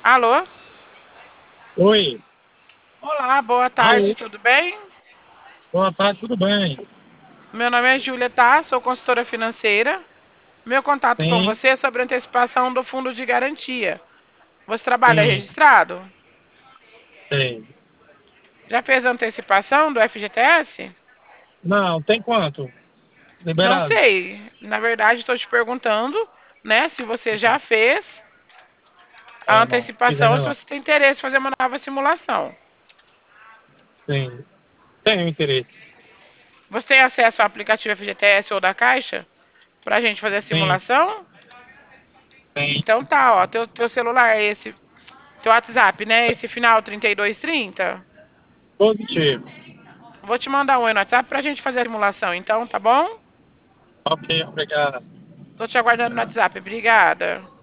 Alô? Oi, Olá, boa tarde, alô, tudo bem? boa tarde, tudo bem? Meu nome é Júlia, tá? Sou consultora financeira. Meu contato com Sim, você é sobre antecipação do fundo de garantia. Você trabalha sim, registrado? sim. Já fez a antecipação do FGTS? Não, tem quanto? Não Liberado. sei. Na verdade, estou te perguntando, né, se você já fez a Não, não, fiz antecipação, ainda se não. você tem interesse em fazer uma nova simulação. Sim, tenho interesse. Você tem acesso ao aplicativo FGTS ou da Caixa para a gente fazer a Sim, simulação? tem. Então tá, ó, teu celular é esse. Seu WhatsApp, né? Esse final 3230. Positivo. Vou te mandar um oi no WhatsApp pra gente fazer a simulação, então, tá bom? Ok, obrigado. Tô te aguardando no WhatsApp. Obrigada.